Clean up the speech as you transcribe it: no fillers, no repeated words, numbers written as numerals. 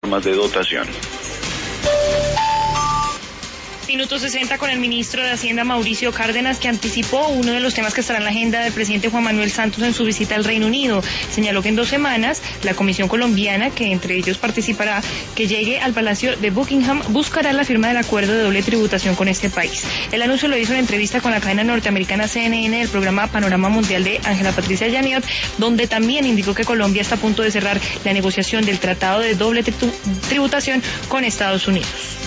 formas de dotación. Minuto 60 con el ministro de Hacienda Mauricio Cárdenas, que anticipó uno de los temas que estará en la agenda del presidente Juan Manuel Santos en su visita al Reino Unido. Señaló que en 2 semanas la Comisión Colombiana, que entre ellos participará, que llegue al Palacio de Buckingham, buscará la firma del acuerdo de doble tributación con este país. El anuncio lo hizo en entrevista con la cadena norteamericana CNN del programa Panorama Mundial de Ángela Patricia Yaniot, donde también indicó que Colombia está a punto de cerrar la negociación del tratado de doble tributación con Estados Unidos.